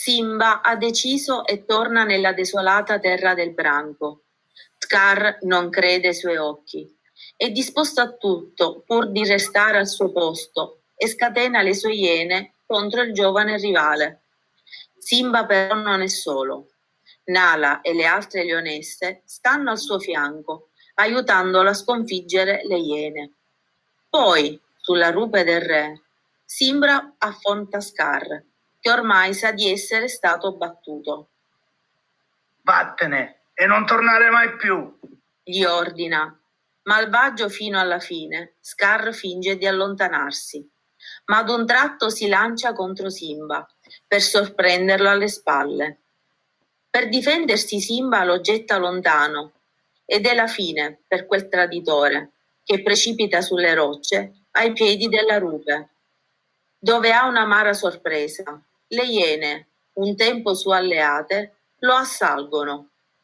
Simba ha deciso e torna nella desolata terra del branco. Scar non crede ai suoi occhi. È disposto a tutto pur di restare al suo posto e scatena le sue iene contro il giovane rivale. Simba però non è solo. Nala e le altre leonesse stanno al suo fianco, aiutandolo a sconfiggere le iene. Poi, sulla rupe del re, Simba affronta Scar, che ormai sa di essere stato battuto. Vattene e non tornare mai più, gli ordina. Malvagio fino alla fine, Scar finge di allontanarsi, ma ad un tratto si lancia contro Simba per sorprenderlo alle spalle. Per difendersi Simba lo getta lontano ed è la fine per quel traditore che precipita sulle rocce ai piedi della rupe, dove ha un'amara sorpresa. Le iene, un tempo sue alleate, lo assalgono